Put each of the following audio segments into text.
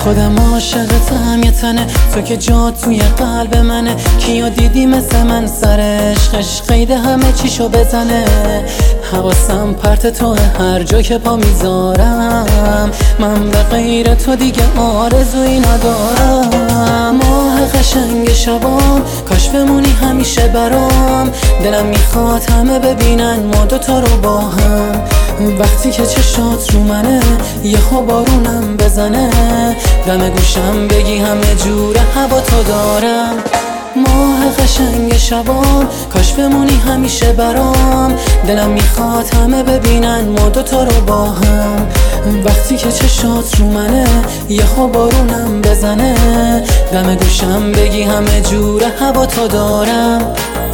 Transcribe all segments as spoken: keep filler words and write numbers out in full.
خودم عاشقتم یه تنه، تو که جا توی قلب منه. کیا دیدی مثل من سر عشقش قید همه چیشو بزنه. حواسم پرت تو هر جا که پا میذارم، من به غیر تو دیگه آرزویی ندارم. ماه قشنگ شبام کاش بمونی همیشه برام، دلم میخواد همه ببینن ما دوتا رو با هم. وقتی که چشات رو منه یهو بارونم بزنه، دم گوشم بگی همه جور هوا تو دارم. ماه قشنگ شبام کاش بمونی همیشه برام، دلم میخواد همه ببینن ما دوتا رو با هم. وقتی که چشات رو منه یهو بارونم بزنه، دم گوشم بگی همه جور هوا تو دارم.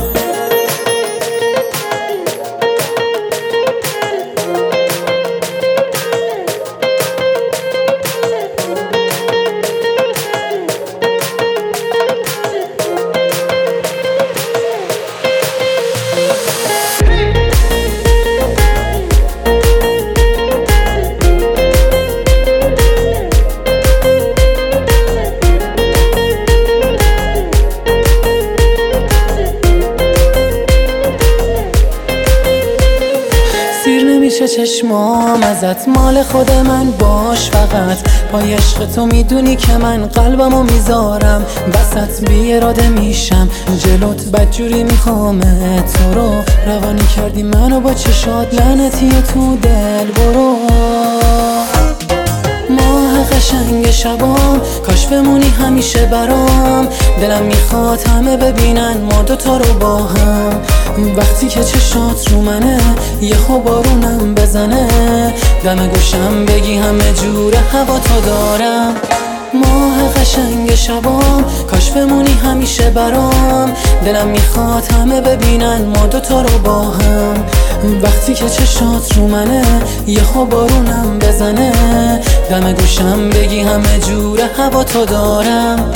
میشه چشمام ازت، مال خود من باش فقط. پای عشق تو میدونی که من قلبمو میذارم وسط، بی اراده میشم جلوت بدجوری میخوام تو رو. روانی کردی منو با چشات لعنتی تو دل برو. ماه قشنگ شبام کاش بمونی همیشه برام، دلم میخواد همه ببینن ما دوتا رو با هم. وقتی که چشات رو منه یهو بارونم بزنه، دم گوشم بگی همه جور هوا تو دارم. ماه قشنگ شبام کاش بمونی همیشه برام، دلم میخواد همه ببینن ما دوتا رو با هم. وقتی که چشات رو منه یهو بارونم بزنه، دم گوشم بگی همه جور هوا تو دارم.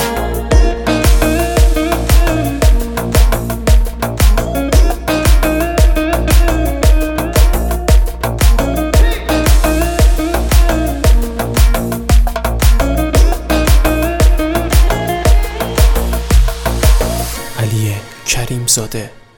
علی کریم زاده.